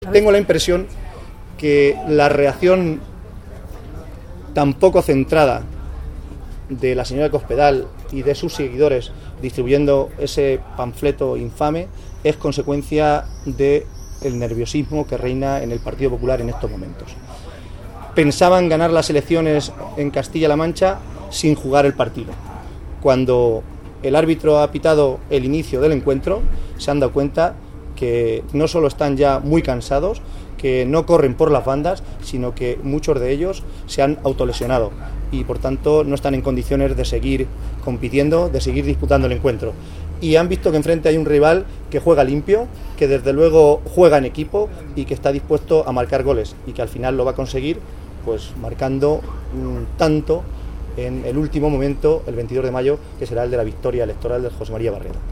Tengo la impresión que la reacción tan poco centrada de la señora Cospedal y de sus seguidores distribuyendo ese panfleto infame es consecuencia del nerviosismo que reina en el Partido Popular en estos momentos. Pensaban ganar las elecciones en Castilla-La Mancha sin jugar el partido. Cuando el árbitro ha pitado el inicio del encuentro, se han dado cuenta que no solo están ya muy cansados, que no corren por las bandas, sino que muchos de ellos se han autolesionado y por tanto no están en condiciones de seguir compitiendo, de seguir disputando el encuentro. Y han visto que enfrente hay un rival que juega limpio, que desde luego juega en equipo y que está dispuesto a marcar goles y que al final lo va a conseguir pues marcando un tanto en el último momento, el 22 de mayo, que será el de la victoria electoral de José María Barreda.